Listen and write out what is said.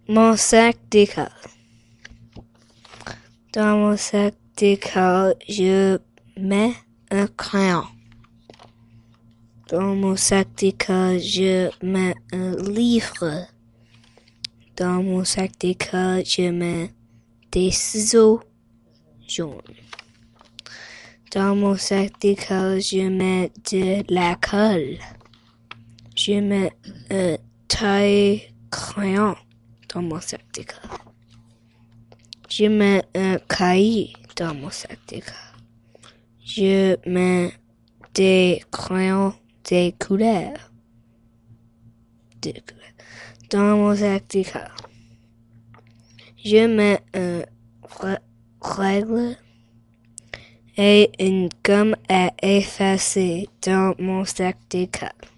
mon sac d'école. Dans mon sac d'école, je mets un crayon. Dans mon sac d'école, je mets un livre. Dans mon sac d'école, je mets des ciseaux jaunes. Dans mon sac d'école, je mets de la colle. Je mets un taille-crayon dans mon sac d'école. Je mets un cahier dans mon sac d'école. Je mets des crayons des couleurs. Dans mon sac d'école. Je mets un règle et une gomme à effacer dans mon sac d'école.